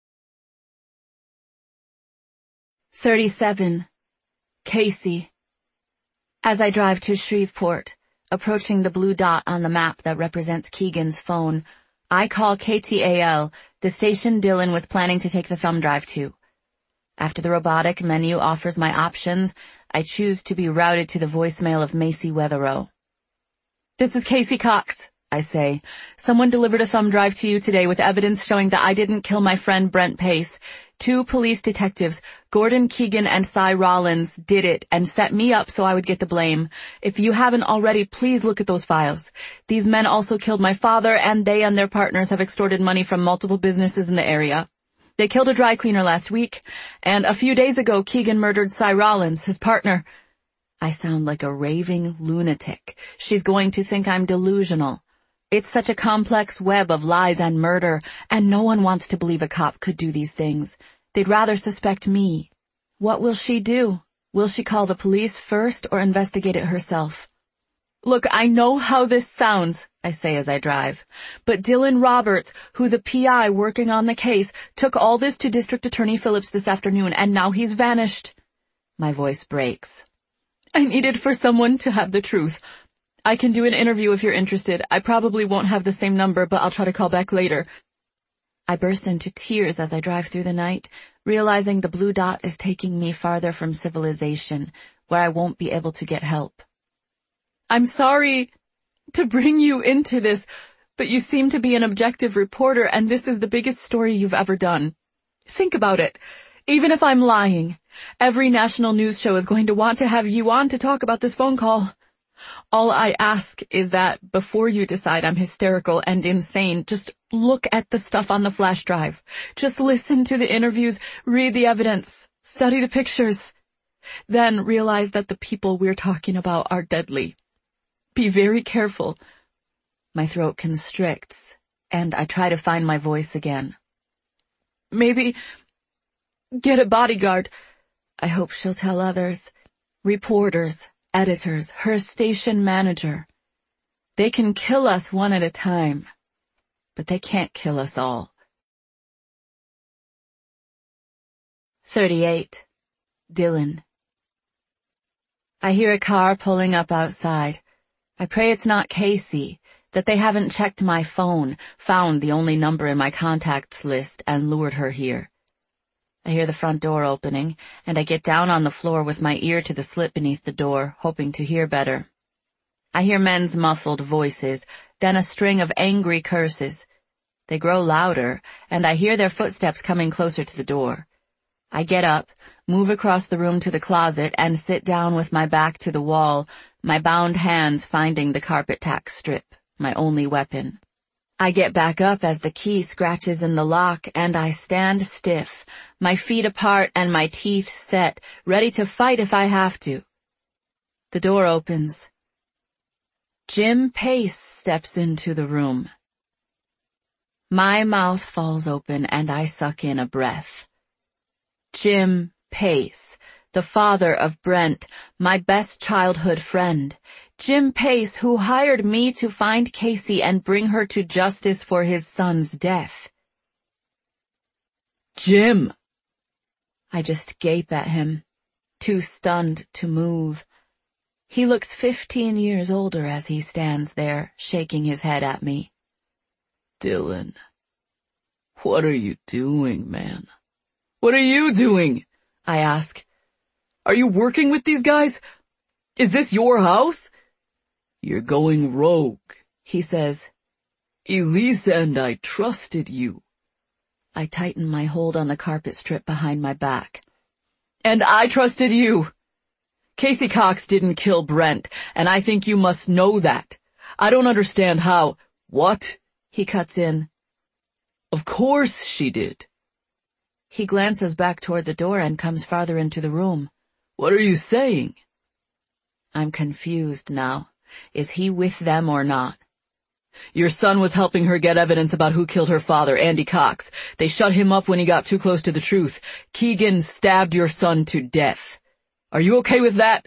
thirty-seven. Casey. As I drive to Shreveport, approaching the blue dot on the map that represents Keegan's phone, I call K T A L, the station Dylan was planning to take the thumb drive to. After the robotic menu offers my options, I choose to be routed to the voicemail of Macy Weatherow. "This is Casey Cox," I say. "Someone delivered a thumb drive to you today with evidence showing that I didn't kill my friend Brent Pace. Two police detectives, Gordon Keegan and Cy Rollins, did it and set me up so I would get the blame. If you haven't already, please look at those files. These men also killed my father, and they and their partners have extorted money from multiple businesses in the area. They killed a dry cleaner last week, and a few days ago Keegan murdered Cy Rollins, his partner." I sound like a raving lunatic. She's going to think I'm delusional. It's such a complex web of lies and murder, and no one wants to believe a cop could do these things. They'd rather suspect me. What will she do? Will she call the police first or investigate it herself? "Look, I know how this sounds," I say as I drive, "but Dylan Roberts, who's a P I working on the case, took all this to District Attorney Phillips this afternoon, and now he's vanished." My voice breaks. "I needed for someone to have the truth. I can do an interview if you're interested. I probably won't have the same number, but I'll try to call back later." I burst into tears as I drive through the night, realizing the blue dot is taking me farther from civilization, where I won't be able to get help. "I'm sorry to bring you into this, but you seem to be an objective reporter, and this is the biggest story you've ever done. Think about it. Even if I'm lying, every national news show is going to want to have you on to talk about this phone call. All I ask is that before you decide I'm hysterical and insane, just look at the stuff on the flash drive. Just listen to the interviews, read the evidence, study the pictures. Then realize that the people we're talking about are deadly. Be very careful." My throat constricts, and I try to find my voice again. "Maybe get a bodyguard." I hope she'll tell others. Reporters, editors, her station manager. They can kill us one at a time, but they can't kill us all. thirty-eight. Dylan. I hear a car pulling up outside. I pray it's not Casey, that they haven't checked my phone, found the only number in my contacts list, and lured her here. I hear the front door opening, and I get down on the floor with my ear to the slit beneath the door, hoping to hear better. I hear men's muffled voices, then a string of angry curses. They grow louder, and I hear their footsteps coming closer to the door. I get up, move across the room to the closet, and sit down with my back to the wall, my bound hands finding the carpet tack strip, my only weapon. I get back up as the key scratches in the lock, and I stand stiff, my feet apart and my teeth set, ready to fight if I have to. The door opens. Jim Pace steps into the room. My mouth falls open and I suck in a breath. Jim Pace, the father of Brent, my best childhood friend. Jim Pace, who hired me to find Casey and bring her to justice for his son's death. Jim! I just gape at him, too stunned to move. He looks fifteen years older as he stands there, shaking his head at me. Dylan, what are you doing, man? What are you doing? I ask. Are you working with these guys? Is this your house? You're going rogue, he says. Elisa and I trusted you. I tighten my hold on the carpet strip behind my back. And I trusted you. Casey Cox didn't kill Brent, and I think you must know that. I don't understand how— What? He cuts in. Of course she did. He glances back toward the door and comes farther into the room. What are you saying? I'm confused now. Is he with them or not? Your son was helping her get evidence about who killed her father, Andy Cox. They shut him up when he got too close to the truth. Keegan stabbed your son to death. Are you okay with that?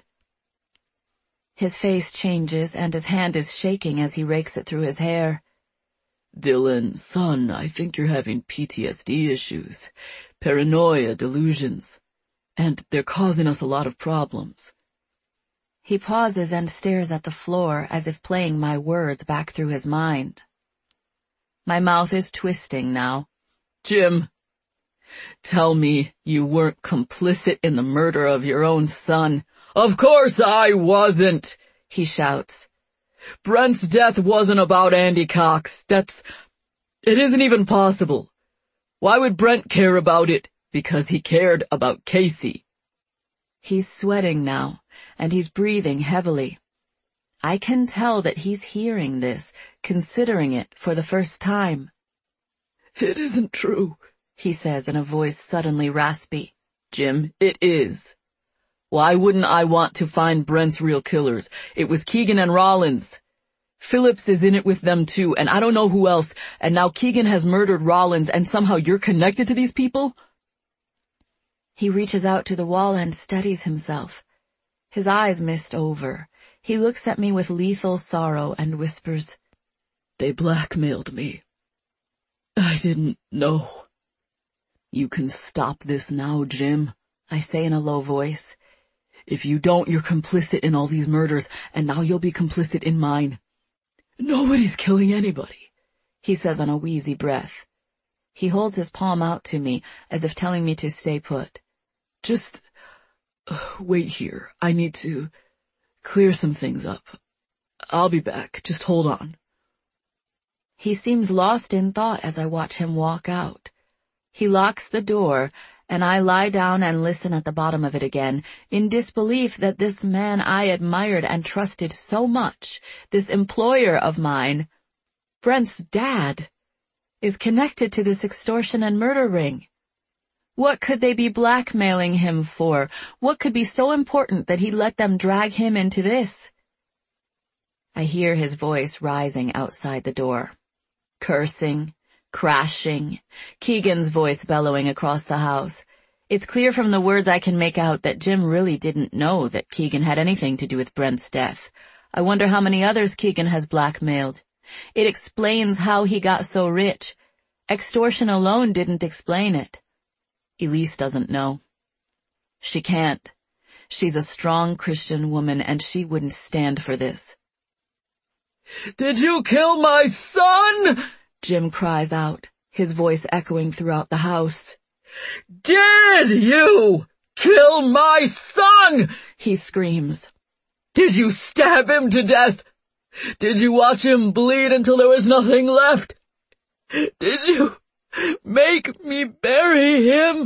His face changes and his hand is shaking as he rakes it through his hair. Dylan, son, I think you're having P T S D issues, paranoia, delusions, and they're causing us a lot of problems. He pauses and stares at the floor as if playing my words back through his mind. My mouth is twisting now. Jim, tell me you weren't complicit in the murder of your own son. Of course I wasn't, he shouts. Brent's death wasn't about Andy Cox. That's— it isn't even possible. Why would Brent care about it? Because he cared about Casey. He's sweating now, and he's breathing heavily. I can tell that he's hearing this, considering it for the first time. It isn't true, he says in a voice suddenly raspy. Jim, it is. Why wouldn't I want to find Brent's real killers? It was Keegan and Rollins. Phillips is in it with them too, and I don't know who else, and now Keegan has murdered Rollins, and somehow you're connected to these people? He reaches out to the wall and steadies himself. His eyes mist over. He looks at me with lethal sorrow and whispers, They blackmailed me. I didn't know. You can stop this now, Jim, I say in a low voice. If you don't, you're complicit in all these murders, and now you'll be complicit in mine. Nobody's killing anybody, he says on a wheezy breath. He holds his palm out to me, as if telling me to stay put. Just uh, wait here. I need to clear some things up. I'll be back. Just hold on. He seems lost in thought as I watch him walk out. He locks the door, and I lie down and listen at the bottom of it again, in disbelief that this man I admired and trusted so much, this employer of mine, Brent's dad, is connected to this extortion and murder ring. What could they be blackmailing him for? What could be so important that he let them drag him into this? I hear his voice rising outside the door. Cursing, crashing, Keegan's voice bellowing across the house. It's clear from the words I can make out that Jim really didn't know that Keegan had anything to do with Brent's death. I wonder how many others Keegan has blackmailed. It explains how he got so rich. Extortion alone didn't explain it. Elise doesn't know. She can't. She's a strong Christian woman, and she wouldn't stand for this. Did you kill my son? Jim cries out, his voice echoing throughout the house. Did you kill my son? He screams. Did you stab him to death? Did you watch him bleed until there was nothing left? Did you make me bury him?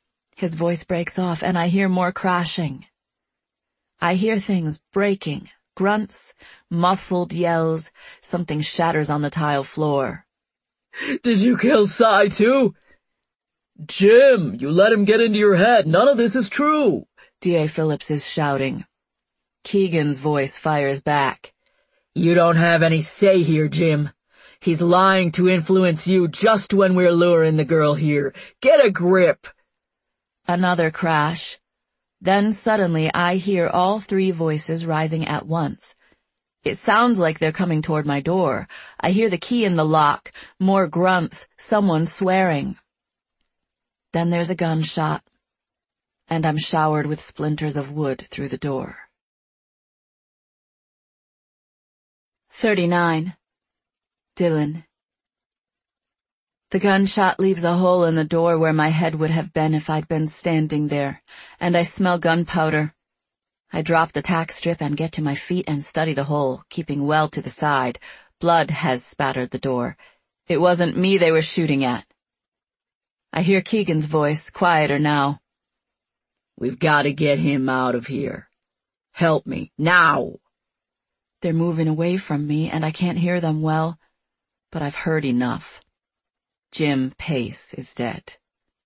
His voice breaks off and I hear more crashing. I hear things breaking, Grunts, muffled yells, something shatters on the tile floor. Did you kill Cy too? Jim, you let him get into your head. None of this is true. D A Phillips is shouting. Keegan's voice fires back. You don't have any say here, Jim. He's lying to influence you just when we're luring the girl here. Get a grip. Another crash. Then suddenly I hear all three voices rising at once. It sounds like they're coming toward my door. I hear the key in the lock, more grunts, someone swearing. Then there's a gunshot, and I'm showered with splinters of wood through the door. thirty-nine. Dylan. The gunshot leaves a hole in the door where my head would have been if I'd been standing there, and I smell gunpowder. I drop the tack strip and get to my feet and study the hole, keeping well to the side. Blood has spattered the door. It wasn't me they were shooting at. I hear Keegan's voice, quieter now. We've got to get him out of here. Help me, now! They're moving away from me, and I can't hear them well, but I've heard enough. Jim Pace is dead.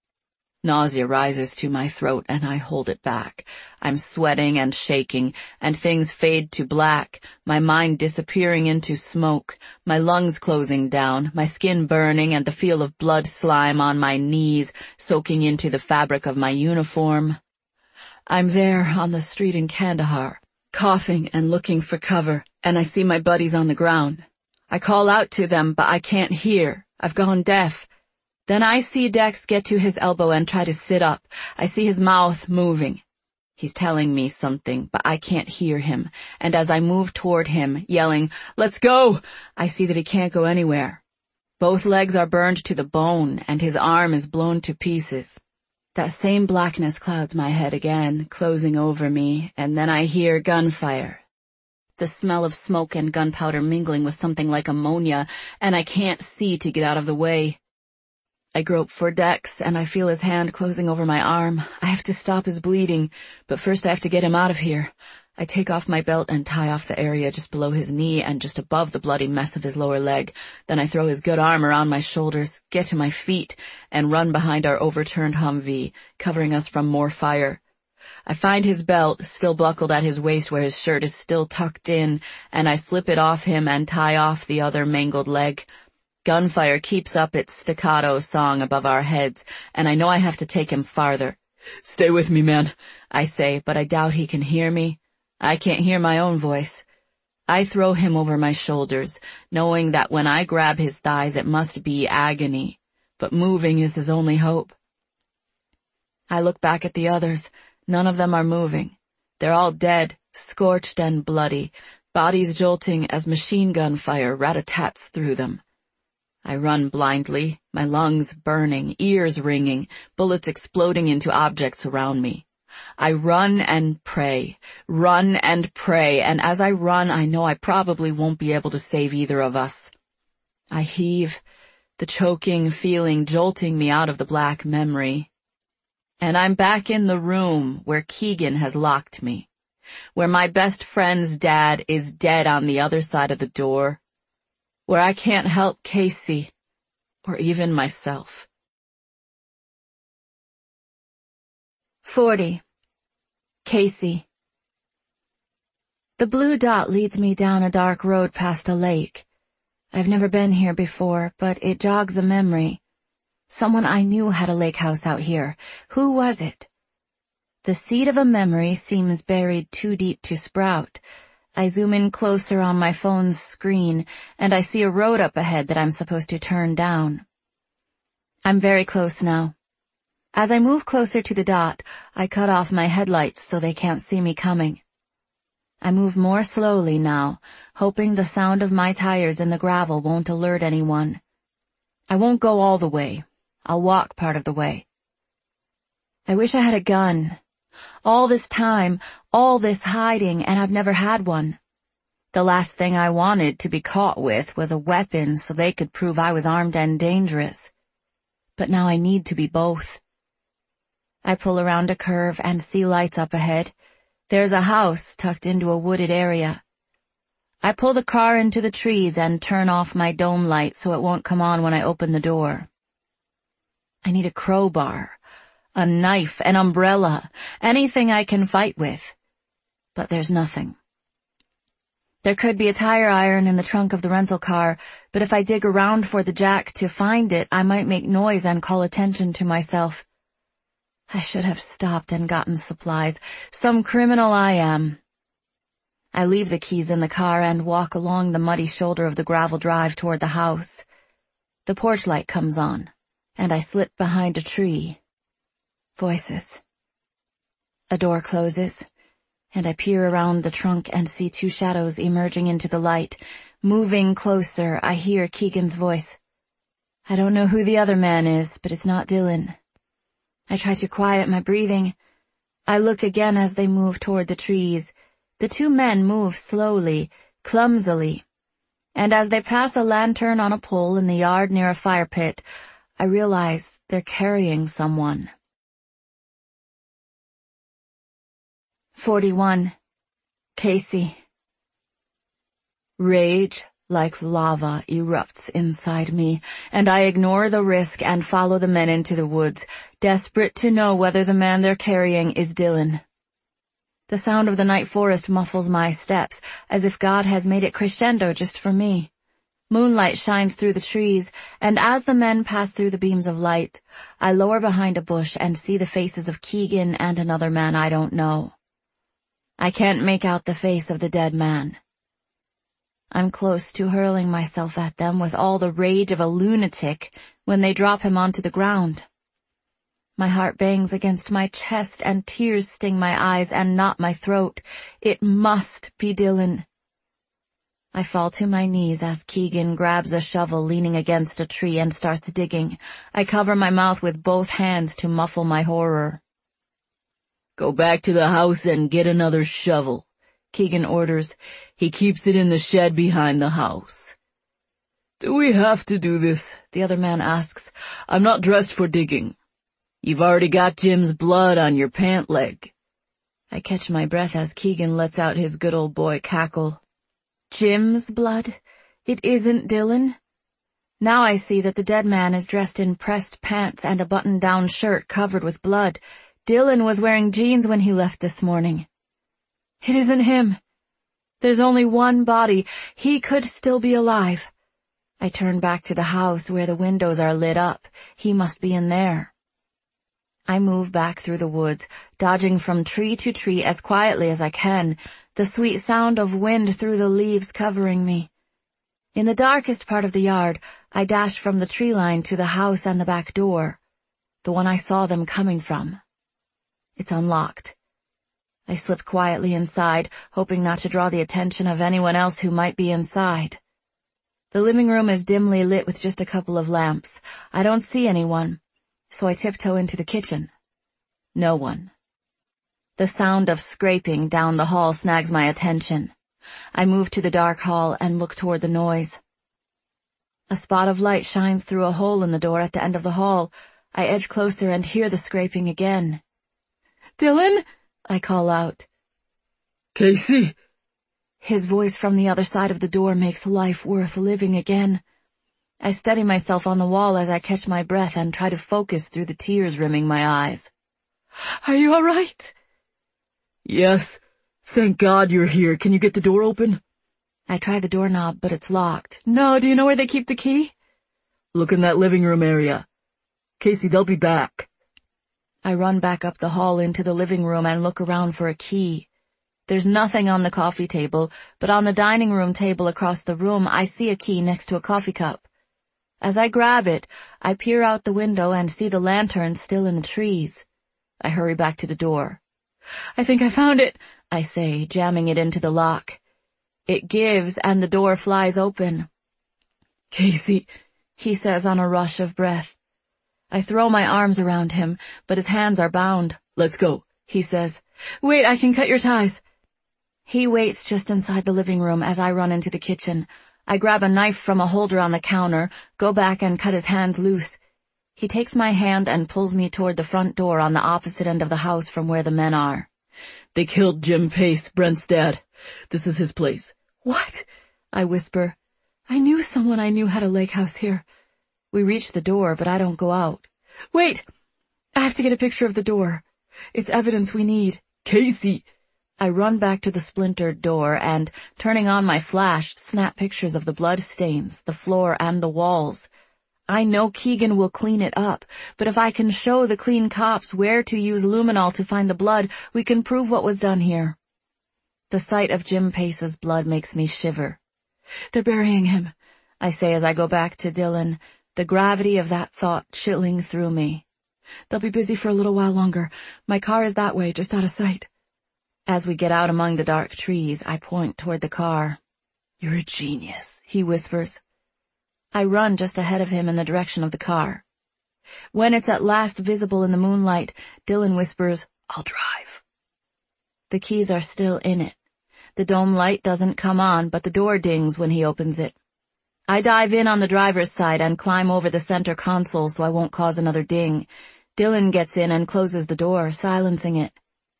Nausea rises to my throat, and I hold it back. I'm sweating and shaking, and things fade to black, my mind disappearing into smoke, my lungs closing down, my skin burning, and the feel of blood slime on my knees, soaking into the fabric of my uniform. I'm there on the street in Kandahar, coughing and looking for cover, and I see my buddies on the ground. I call out to them, but I can't hear. I've gone deaf. Then I see Dex get to his elbow and try to sit up. I see his mouth moving. He's telling me something, but I can't hear him, and as I move toward him, yelling, "Let's go!" I see that he can't go anywhere. Both legs are burned to the bone, and his arm is blown to pieces. That same blackness clouds my head again, closing over me, and then I hear gunfire. The smell of smoke and gunpowder mingling with something like ammonia, and I can't see to get out of the way. I grope for Dex, and I feel his hand closing over my arm. I have to stop his bleeding, but first I have to get him out of here. I take off my belt and tie off the area just below his knee and just above the bloody mess of his lower leg. Then I throw his good arm around my shoulders, get to my feet, and run behind our overturned Humvee, covering us from more fire. I find his belt, still buckled at his waist where his shirt is still tucked in, and I slip it off him and tie off the other mangled leg. Gunfire keeps up its staccato song above our heads, and I know I have to take him farther. "Stay with me, man," I say, but I doubt he can hear me. I can't hear my own voice. I throw him over my shoulders, knowing that when I grab his thighs it must be agony, but moving is his only hope. I look back at the others. None of them are moving. They're all dead, scorched and bloody, bodies jolting as machine gun fire rat-a-tats through them. I run blindly, my lungs burning, ears ringing, bullets exploding into objects around me. I run and pray, run and pray, and as I run I know I probably won't be able to save either of us. I heave, the choking feeling jolting me out of the black memory. And I'm back in the room where Keegan has locked me, where my best friend's dad is dead on the other side of the door, where I can't help Casey, or even myself. forty. Casey. The blue dot leads me down a dark road past a lake. I've never been here before, but it jogs a memory. Someone I knew had a lake house out here. Who was it? The seed of a memory seems buried too deep to sprout. I zoom in closer on my phone's screen, and I see a road up ahead that I'm supposed to turn down. I'm very close now. As I move closer to the dot, I cut off my headlights so they can't see me coming. I move more slowly now, hoping the sound of my tires in the gravel won't alert anyone. I won't go all the way. I'll walk part of the way. I wish I had a gun. All this time, all this hiding, and I've never had one. The last thing I wanted to be caught with was a weapon so they could prove I was armed and dangerous. But now I need to be both. I pull around a curve and see lights up ahead. There's a house tucked into a wooded area. I pull the car into the trees and turn off my dome light so it won't come on when I open the door. I need a crowbar, a knife, an umbrella, anything I can fight with. But there's nothing. There could be a tire iron in the trunk of the rental car, but if I dig around for the jack to find it, I might make noise and call attention to myself. I should have stopped and gotten supplies. Some criminal I am. I leave the keys in the car and walk along the muddy shoulder of the gravel drive toward the house. The porch light comes on, and I slip behind a tree. Voices. A door closes, and I peer around the trunk and see two shadows emerging into the light. Moving closer, I hear Keegan's voice. I don't know who the other man is, but it's not Dylan. I try to quiet my breathing. I look again as they move toward the trees. The two men move slowly, clumsily, and as they pass a lantern on a pole in the yard near a fire pit, I realize they're carrying someone. forty-one. Casey. Rage, like lava, erupts inside me, and I ignore the risk and follow the men into the woods, desperate to know whether the man they're carrying is Dylan. The sound of the night forest muffles my steps, as if God has made it crescendo just for me. Moonlight shines through the trees, and as the men pass through the beams of light, I lower behind a bush and see the faces of Keegan and another man I don't know. I can't make out the face of the dead man. I'm close to hurling myself at them with all the rage of a lunatic when they drop him onto the ground. My heart bangs against my chest and tears sting my eyes and knot my throat. It must be Dylan. I fall to my knees as Keegan grabs a shovel leaning against a tree and starts digging. I cover my mouth with both hands to muffle my horror. Go back to the house and get another shovel, Keegan orders. He keeps it in the shed behind the house. Do we have to do this? The other man asks. I'm not dressed for digging. You've already got Jim's blood on your pant leg. I catch my breath as Keegan lets out his good old boy cackle. Jim's blood? It isn't Dylan? Now I see that the dead man is dressed in pressed pants and a button-down shirt covered with blood. Dylan was wearing jeans when he left this morning. It isn't him. There's only one body. He could still be alive. I turn back to the house where the windows are lit up. He must be in there. I move back through the woods, dodging from tree to tree as quietly as I can, the sweet sound of wind through the leaves covering me. In the darkest part of the yard, I dash from the tree line to the house and the back door, the one I saw them coming from. It's unlocked. I slip quietly inside, hoping not to draw the attention of anyone else who might be inside. The living room is dimly lit with just a couple of lamps. I don't see anyone, so I tiptoe into the kitchen. No one. The sound of scraping down the hall snags my attention. I move to the dark hall and look toward the noise. A spot of light shines through a hole in the door at the end of the hall. I edge closer and hear the scraping again. Dylan? I call out. Casey! His voice from the other side of the door makes life worth living again. I steady myself on the wall as I catch my breath and try to focus through the tears rimming my eyes. Are you all right? Yes. Thank God you're here. Can you get the door open? I try the doorknob, but it's locked. No, do you know where they keep the key? Look in that living room area. Casey, they'll be back. I run back up the hall into the living room and look around for a key. There's nothing on the coffee table, but on the dining room table across the room I see a key next to a coffee cup. As I grab it, I peer out the window and see the lantern still in the trees. I hurry back to the door. I think I found it, I say, jamming it into the lock. It gives and the door flies open. Casey, he says on a rush of breath. I throw my arms around him, but his hands are bound. Let's go, he says. Wait, I can cut your ties. He waits just inside the living room as I run into the kitchen. I grab a knife from a holder on the counter, go back and cut his hands loose. He takes my hand and pulls me toward the front door on the opposite end of the house from where the men are. They killed Jim Pace, Brent's dad. This is his place. What? I whisper. I knew someone I knew had a lake house here. We reach the door, but I don't go out. Wait! I have to get a picture of the door. It's evidence we need. Casey! I run back to the splintered door and, turning on my flash, snap pictures of the blood stains, the floor, and the walls. I know Keegan will clean it up, but if I can show the clean cops where to use luminol to find the blood, we can prove what was done here. The sight of Jim Pace's blood makes me shiver. They're burying him, I say as I go back to Dylan, the gravity of that thought chilling through me. They'll be busy for a little while longer. My car is that way, just out of sight. As we get out among the dark trees, I point toward the car. You're a genius, he whispers. I run just ahead of him in the direction of the car. When it's at last visible in the moonlight, Dylan whispers, I'll drive. The keys are still in it. The dome light doesn't come on, but the door dings when he opens it. I dive in on the driver's side and climb over the center console so I won't cause another ding. Dylan gets in and closes the door, silencing it.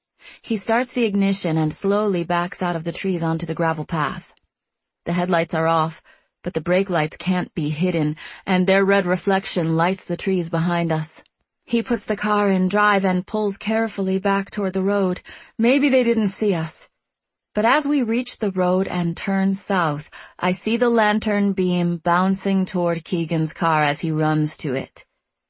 He starts the ignition and slowly backs out of the trees onto the gravel path. The headlights are off, but the brake lights can't be hidden, and their red reflection lights the trees behind us. He puts the car in drive and pulls carefully back toward the road. Maybe they didn't see us. But as we reach the road and turn south, I see the lantern beam bouncing toward Keegan's car as he runs to it.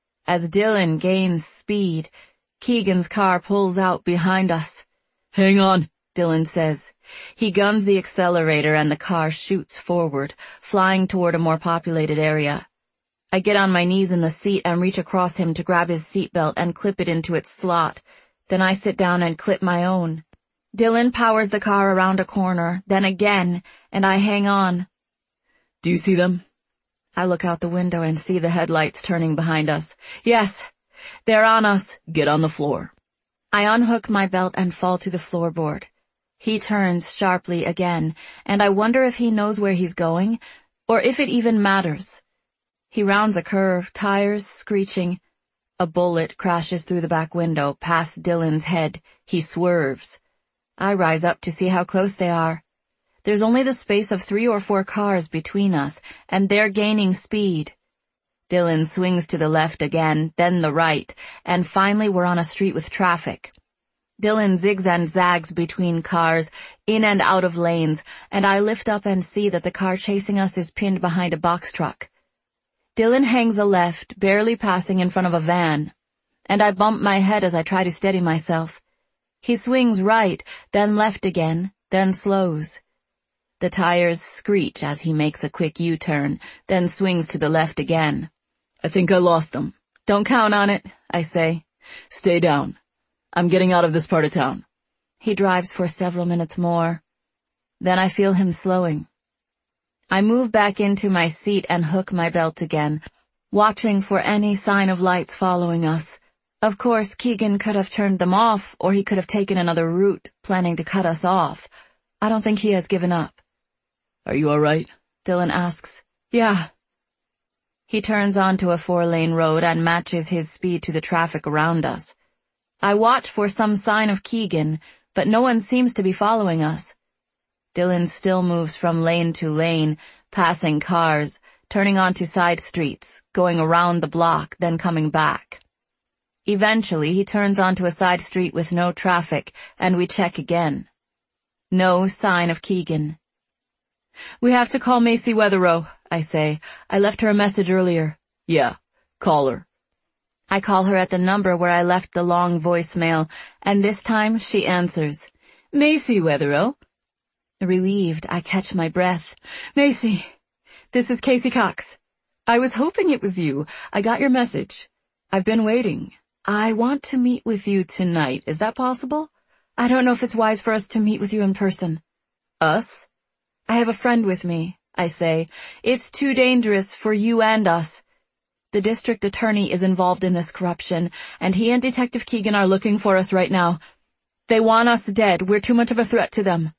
As Dylan gains speed, Keegan's car pulls out behind us. Hang on, Dylan says. He guns the accelerator and the car shoots forward, flying toward a more populated area. I get on my knees in the seat and reach across him to grab his seatbelt and clip it into its slot. Then I sit down and clip my own. Dylan powers the car around a corner, then again, and I hang on. Do you see them? I look out the window and see the headlights turning behind us. Yes, they're on us. Get on the floor. I unhook my belt and fall to the floorboard. He turns sharply again, and I wonder if he knows where he's going, or if it even matters. He rounds a curve, tires screeching. A bullet crashes through the back window, past Dylan's head. He swerves. I rise up to see how close they are. There's only the space of three or four cars between us, and they're gaining speed. Dylan swings to the left again, then the right, and finally we're on a street with traffic. Dylan zigs and zags between cars, in and out of lanes, and I lift up and see that the car chasing us is pinned behind a box truck. Dylan hangs a left, barely passing in front of a van, and I bump my head as I try to steady myself. He swings right, then left again, then slows. The tires screech as he makes a quick U-turn, then swings to the left again. I think I lost them. Don't count on it, I say. Stay down. I'm getting out of this part of town. He drives for several minutes more. Then I feel him slowing. I move back into my seat and hook my belt again, watching for any sign of lights following us. Of course, Keegan could have turned them off, or he could have taken another route, planning to cut us off. I don't think he has given up. Are you all right? Dylan asks. Yeah. He turns onto a four-lane road and matches his speed to the traffic around us. I watch for some sign of Keegan, but no one seems to be following us. Dylan still moves from lane to lane, passing cars, turning onto side streets, going around the block, then coming back. Eventually, he turns onto a side street with no traffic, and we check again. No sign of Keegan. We have to call Macy Weatherow, I say. I left her a message earlier. Yeah, call her. I call her at the number where I left the long voicemail, and this time she answers. Macy Weatherow. Relieved, I catch my breath. Macy, this is Casey Cox. I was hoping it was you. I got your message. I've been waiting. I want to meet with you tonight. Is that possible? I don't know if it's wise for us to meet with you in person. Us? I have a friend with me, I say. It's too dangerous for you and us. The district attorney is involved in this corruption, and he and Detective Keegan are looking for us right now. They want us dead. We're too much of a threat to them.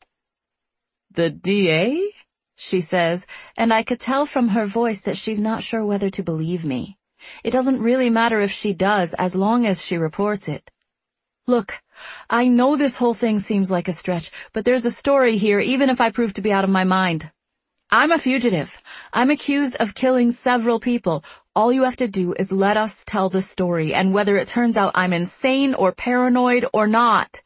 The D A? She says, and I could tell from her voice that she's not sure whether to believe me. It doesn't really matter if she does, as long as she reports it. Look, I know this whole thing seems like a stretch, but there's a story here even if I prove to be out of my mind. I'm a fugitive. I'm accused of killing several people. All you have to do is let us tell the story, and whether it turns out I'm insane or paranoid or not,